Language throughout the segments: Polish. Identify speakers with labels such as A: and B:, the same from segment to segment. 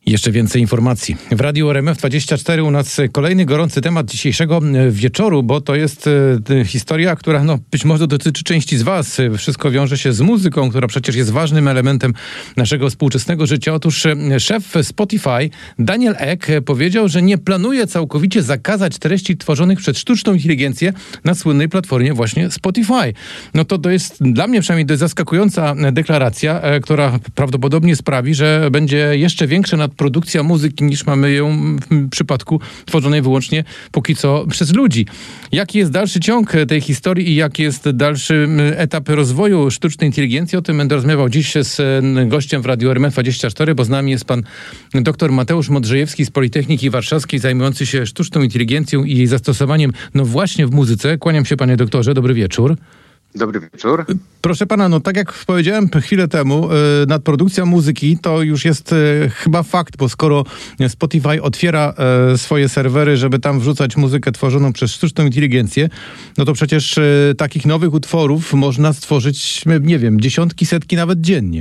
A: Jeszcze więcej informacji. W Radiu RMF24 u nas kolejny gorący temat dzisiejszego wieczoru, bo to jest historia, która być może dotyczy części z was. Wszystko wiąże się z muzyką, która przecież jest ważnym elementem naszego współczesnego życia. Otóż szef Spotify, Daniel Ek, powiedział, że nie planuje całkowicie zakazać treści tworzonych przez sztuczną inteligencję na słynnej platformie właśnie Spotify. To jest dla mnie przynajmniej dość zaskakująca deklaracja, która prawdopodobnie sprawi, że będzie jeszcze większa nadprodukcja muzyki niż mamy ją w przypadku tworzonej wyłącznie póki co przez ludzi. Jaki jest dalszy ciąg tej historii i jaki jest dalszy etap rozwoju sztucznej inteligencji? O tym będę rozmawiał dziś z gościem w Radiu RMF24, bo z nami jest pan dr Mateusz Modrzejewski z Politechniki Warszawskiej, zajmujący się sztuczną inteligencją i jej zastosowaniem właśnie w muzyce. Kłaniam się, panie doktorze, dobry wieczór.
B: Dobry wieczór.
A: Proszę pana, tak jak powiedziałem chwilę temu, nadprodukcja muzyki to już jest chyba fakt, bo skoro Spotify otwiera swoje serwery, żeby tam wrzucać muzykę tworzoną przez sztuczną inteligencję, to przecież takich nowych utworów można stworzyć, nie wiem, dziesiątki, setki nawet dziennie.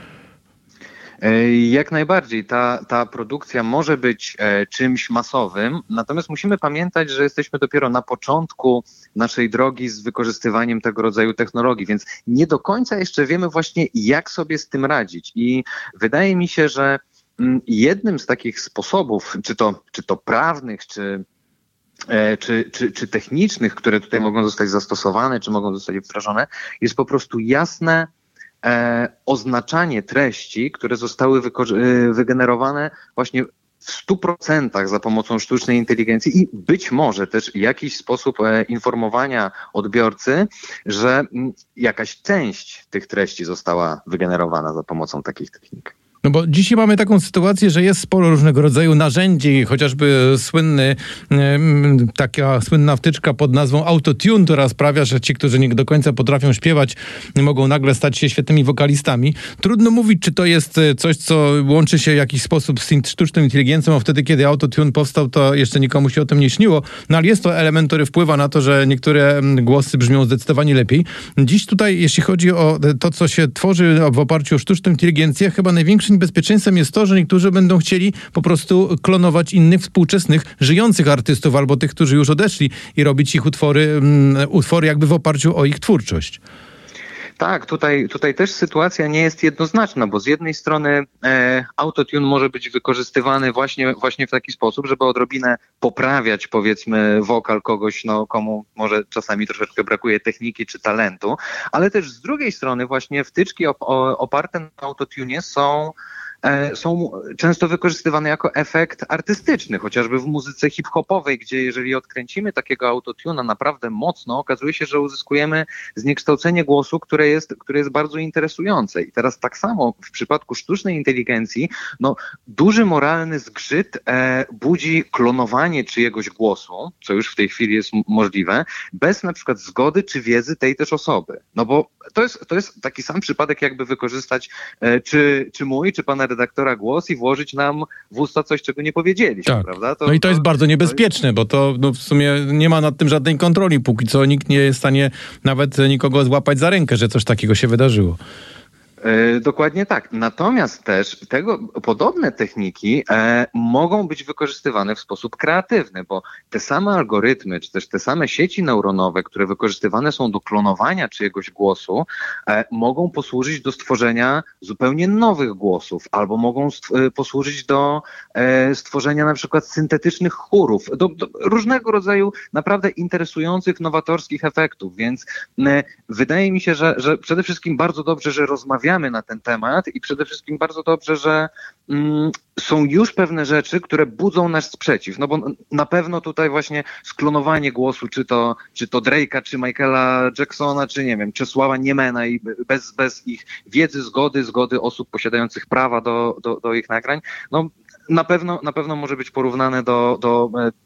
B: Jak najbardziej. Ta produkcja może być czymś masowym, natomiast musimy pamiętać, że jesteśmy dopiero na początku naszej drogi z wykorzystywaniem tego rodzaju technologii, więc nie do końca jeszcze wiemy właśnie, jak sobie z tym radzić. I wydaje mi się, że jednym z takich sposobów, czy to prawnych, czy technicznych, które tutaj mogą zostać zastosowane, czy mogą zostać wdrażane, jest po prostu jasne oznaczanie treści, które zostały wygenerowane właśnie w 100% za pomocą sztucznej inteligencji i być może też jakiś sposób informowania odbiorcy, że jakaś część tych treści została wygenerowana za pomocą takich technik.
A: Bo dzisiaj mamy taką sytuację, że jest sporo różnego rodzaju narzędzi, chociażby taka słynna wtyczka pod nazwą Autotune, która sprawia, że ci, którzy nie do końca potrafią śpiewać, mogą nagle stać się świetnymi wokalistami. Trudno mówić, czy to jest coś, co łączy się w jakiś sposób z sztuczną inteligencją, a wtedy, kiedy Autotune powstał, to jeszcze nikomu się o tym nie śniło. Ale jest to element, który wpływa na to, że niektóre głosy brzmią zdecydowanie lepiej. Dziś tutaj, jeśli chodzi o to, co się tworzy w oparciu o sztuczną inteligencję, chyba największym bezpieczeństwem jest to, że niektórzy będą chcieli po prostu klonować innych współczesnych, żyjących artystów albo tych, którzy już odeszli i robić ich utwory jakby w oparciu o ich twórczość.
B: Tak, tutaj też sytuacja nie jest jednoznaczna, bo z jednej strony Autotune może być wykorzystywany właśnie w taki sposób, żeby odrobinę poprawiać, powiedzmy, wokal kogoś, komu może czasami troszeczkę brakuje techniki czy talentu, ale też z drugiej strony właśnie wtyczki oparte na Autotune są często wykorzystywane jako efekt artystyczny, chociażby w muzyce hip-hopowej, gdzie jeżeli odkręcimy takiego autotuna naprawdę mocno, okazuje się, że uzyskujemy zniekształcenie głosu, które jest bardzo interesujące. I teraz tak samo w przypadku sztucznej inteligencji, duży moralny zgrzyt budzi klonowanie czyjegoś głosu, co już w tej chwili jest możliwe, bez na przykład zgody czy wiedzy tej też osoby. Bo to jest taki sam przypadek, jakby wykorzystać czy mój, czy pana redaktora głos i włożyć nam w usta coś, czego nie powiedzieliśmy,
A: tak.
B: Prawda?
A: To jest bardzo niebezpieczne, bo to w sumie nie ma nad tym żadnej kontroli, póki co nikt nie jest w stanie nawet nikogo złapać za rękę, że coś takiego się wydarzyło.
B: Dokładnie tak. Natomiast też podobne techniki mogą być wykorzystywane w sposób kreatywny, bo te same algorytmy, czy też te same sieci neuronowe, które wykorzystywane są do klonowania czyjegoś głosu, mogą posłużyć do stworzenia zupełnie nowych głosów, albo mogą posłużyć do stworzenia na przykład syntetycznych chórów, do różnego rodzaju naprawdę interesujących, nowatorskich efektów, więc wydaje mi się, że przede wszystkim bardzo dobrze, że rozmawiamy na ten temat i przede wszystkim bardzo dobrze, że są już pewne rzeczy, które budzą nasz sprzeciw. Bo na pewno tutaj właśnie sklonowanie głosu, czy to Drake'a, czy Michaela Jacksona, czy nie wiem, Czesława Niemena i bez ich wiedzy, zgody osób posiadających prawa do ich nagrań, na pewno może być porównane do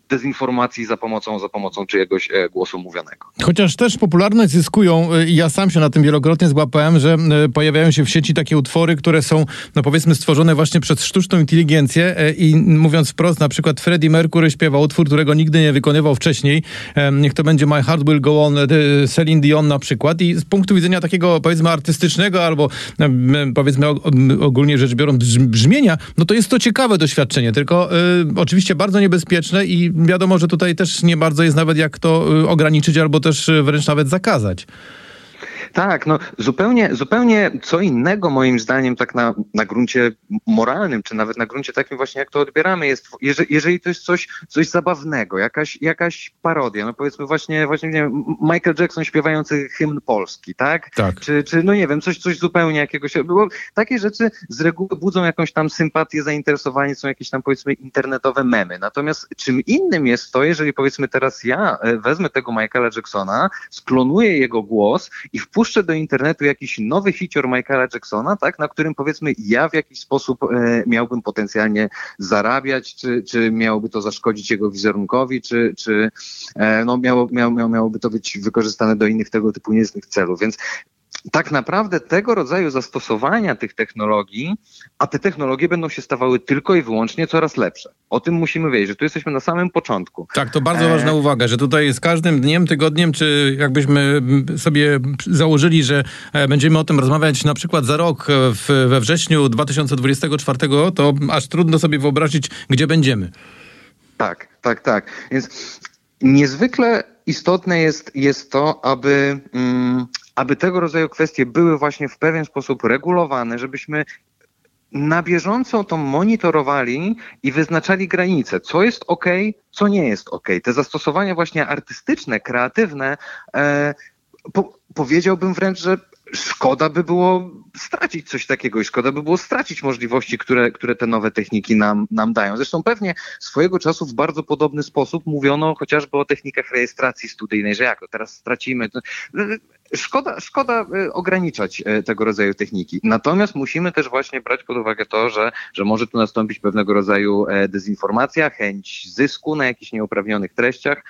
B: dezinformacji za pomocą czyjegoś głosu mówionego.
A: Chociaż też popularność zyskują, i ja sam się na tym wielokrotnie złapałem, że pojawiają się w sieci takie utwory, które są, no powiedzmy, stworzone właśnie przez sztuczną inteligencję i mówiąc wprost, na przykład Freddie Mercury śpiewa utwór, którego nigdy nie wykonywał wcześniej. Niech to będzie My Heart Will Go On, Celine Dion na przykład, i z punktu widzenia takiego, powiedzmy, artystycznego albo powiedzmy ogólnie rzecz biorąc brzmienia, no to jest to ciekawe doświadczenie, tylko oczywiście bardzo niebezpieczne i wiadomo, że tutaj też nie bardzo jest nawet jak to ograniczyć albo też wręcz nawet zakazać.
B: Tak, no zupełnie co innego moim zdaniem tak na gruncie moralnym, czy nawet na gruncie takim właśnie jak to odbieramy jest, jeżeli to jest coś zabawnego, jakaś parodia, no powiedzmy właśnie nie wiem, Michael Jackson śpiewający hymn polski, tak?
A: Tak.
B: Czy no nie wiem, coś zupełnie jakiegoś, bo takie rzeczy z reguły budzą jakąś tam sympatię, zainteresowanie, są jakieś tam powiedzmy internetowe memy. Natomiast czym innym jest to, jeżeli powiedzmy teraz ja wezmę tego Michaela Jacksona, sklonuję jego głos i wpuszczę do internetu jakiś nowy hicior Michaela Jacksona, tak, na którym powiedzmy ja w jakiś sposób miałbym potencjalnie zarabiać, czy miałoby to zaszkodzić jego wizerunkowi, czy miałoby to być wykorzystane do innych tego typu niezłych celów. Więc tak naprawdę tego rodzaju zastosowania tych technologii, a te technologie będą się stawały tylko i wyłącznie coraz lepsze. O tym musimy wiedzieć, że tu jesteśmy na samym początku.
A: Tak, to bardzo ważna uwaga, że tutaj z każdym dniem, tygodniem, czy jakbyśmy sobie założyli, że będziemy o tym rozmawiać na przykład za rok we wrześniu 2024, to aż trudno sobie wyobrazić, gdzie będziemy.
B: Tak. Więc niezwykle istotne jest to, aby tego rodzaju kwestie były właśnie w pewien sposób regulowane, żebyśmy na bieżąco to monitorowali i wyznaczali granice, co jest okej, co nie jest okej. Te zastosowania właśnie artystyczne, kreatywne, powiedziałbym wręcz, że szkoda by było stracić coś takiego i szkoda by było stracić możliwości, które te nowe techniki nam dają. Zresztą pewnie swojego czasu w bardzo podobny sposób mówiono chociażby o technikach rejestracji studyjnej, że jak to teraz stracimy. Szkoda ograniczać tego rodzaju techniki. Natomiast musimy też właśnie brać pod uwagę to, że może tu nastąpić pewnego rodzaju dezinformacja, chęć zysku na jakichś nieuprawnionych treściach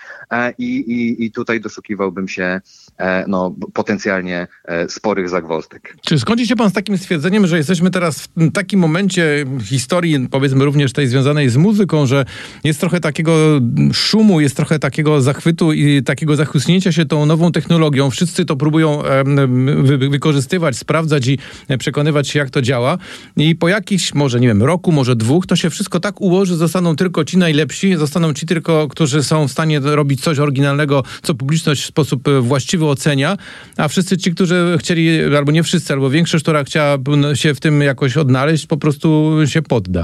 B: i tutaj doszukiwałbym się potencjalnie sporych zagwozdek.
A: Czy zgodzi się pan z takim stwierdzeniem, że jesteśmy teraz w takim momencie historii, powiedzmy również tej związanej z muzyką, że jest trochę takiego szumu, jest trochę takiego zachwytu i takiego zachłysnięcia się tą nową technologią. Wszyscy to próbują wykorzystywać, sprawdzać i przekonywać się, jak to działa. I po jakichś, może nie wiem, roku, może dwóch, to się wszystko tak ułoży, zostaną tylko ci najlepsi, zostaną ci tylko, którzy są w stanie robić coś oryginalnego, co publiczność w sposób właściwy ocenia, a wszyscy ci, którzy chcieli, albo nie wszyscy, albo większość, która chciała się w tym jakoś odnaleźć, po prostu się podda.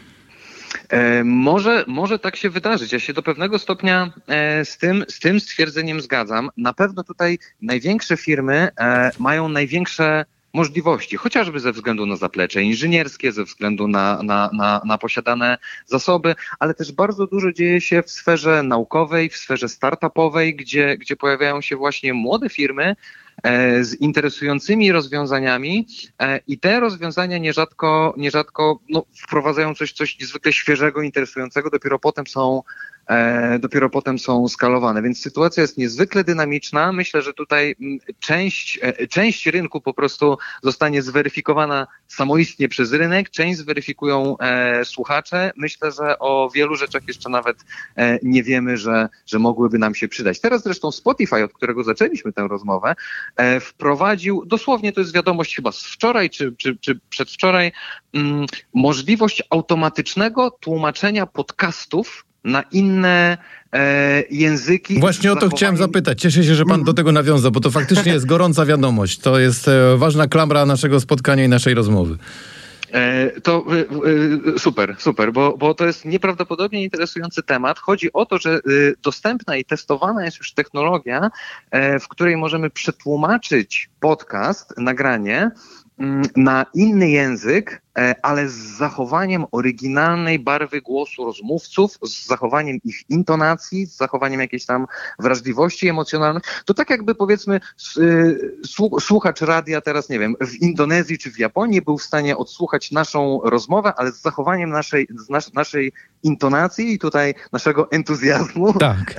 B: Może tak się wydarzyć. Ja się do pewnego stopnia z tym stwierdzeniem zgadzam. Na pewno tutaj największe firmy mają największe możliwości, chociażby ze względu na zaplecze inżynierskie, ze względu na posiadane zasoby, ale też bardzo dużo dzieje się w sferze naukowej, w sferze startupowej, gdzie pojawiają się właśnie młode firmy z interesującymi rozwiązaniami i te rozwiązania nierzadko wprowadzają coś niezwykle świeżego, interesującego, dopiero potem są skalowane. Więc sytuacja jest niezwykle dynamiczna. Myślę, że tutaj część rynku po prostu zostanie zweryfikowana samoistnie przez rynek, część zweryfikują słuchacze. Myślę, że o wielu rzeczach jeszcze nawet nie wiemy, że mogłyby nam się przydać. Teraz zresztą Spotify, od którego zaczęliśmy tę rozmowę, wprowadził, dosłownie to jest wiadomość chyba z wczoraj czy przedwczoraj, możliwość automatycznego tłumaczenia podcastów na inne języki.
A: Właśnie o to chciałem zapytać. Cieszę się, że pan do tego nawiązał, bo to faktycznie jest gorąca wiadomość. To jest ważna klamra naszego spotkania i naszej rozmowy.
B: To super, bo to jest nieprawdopodobnie interesujący temat. Chodzi o to, że dostępna i testowana jest już technologia, w której możemy przetłumaczyć podcast, nagranie na inny język, ale z zachowaniem oryginalnej barwy głosu rozmówców, z zachowaniem ich intonacji, z zachowaniem jakiejś tam wrażliwości emocjonalnej. To tak jakby powiedzmy słuchacz radia teraz, nie wiem, w Indonezji czy w Japonii był w stanie odsłuchać naszą rozmowę, ale z zachowaniem naszej intonacji i tutaj naszego entuzjazmu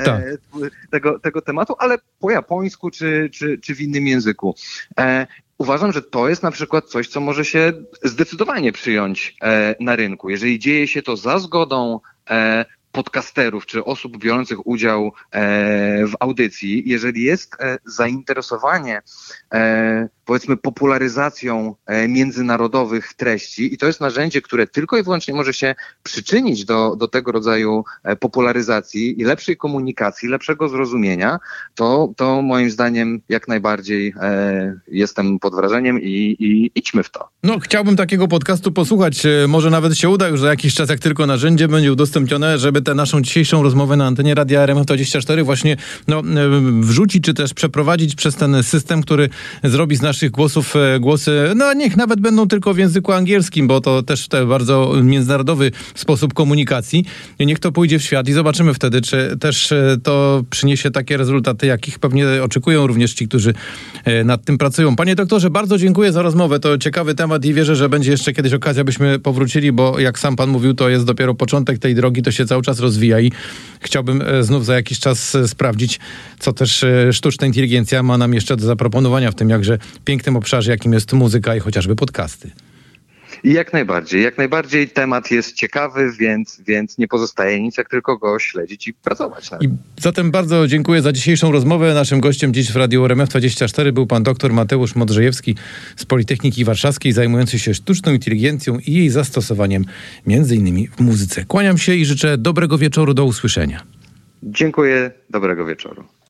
B: tego tematu, ale po japońsku czy w innym języku. Uważam, że to jest na przykład coś, co może się zdecydowanie przyjąć na rynku. Jeżeli dzieje się to za zgodą podcasterów czy osób biorących udział w audycji, jeżeli jest zainteresowanie powiedzmy popularyzacją międzynarodowych treści i to jest narzędzie, które tylko i wyłącznie może się przyczynić do tego rodzaju popularyzacji i lepszej komunikacji, lepszego zrozumienia, to moim zdaniem jak najbardziej jestem pod wrażeniem i idźmy w to.
A: No, chciałbym takiego podcastu posłuchać. Może nawet się uda już za jakiś czas, jak tylko narzędzie będzie udostępnione, żeby tę naszą dzisiejszą rozmowę na antenie Radia RMF24 właśnie wrzucić, czy też przeprowadzić przez ten system, który zrobi z naszych głosów głosy, niech nawet będą tylko w języku angielskim, bo to też bardzo międzynarodowy sposób komunikacji. I niech to pójdzie w świat i zobaczymy wtedy, czy też to przyniesie takie rezultaty, jakich pewnie oczekują również ci, którzy nad tym pracują. Panie doktorze, bardzo dziękuję za rozmowę. To ciekawy temat i wierzę, że będzie jeszcze kiedyś okazja, byśmy powrócili, bo jak sam pan mówił, to jest dopiero początek tej drogi, to się cały czas rozwija i chciałbym znów za jakiś czas sprawdzić, co też sztuczna inteligencja ma nam jeszcze do zaproponowania w tym jakże pięknym obszarze, jakim jest muzyka i chociażby podcasty.
B: I jak najbardziej temat jest ciekawy, więc nie pozostaje nic, jak tylko go śledzić i pracować.
A: I zatem bardzo dziękuję za dzisiejszą rozmowę. Naszym gościem dziś w Radiu RMF24 był pan dr Mateusz Modrzejewski z Politechniki Warszawskiej, zajmujący się sztuczną inteligencją i jej zastosowaniem między innymi w muzyce. Kłaniam się i życzę dobrego wieczoru, do usłyszenia.
B: Dziękuję, dobrego wieczoru.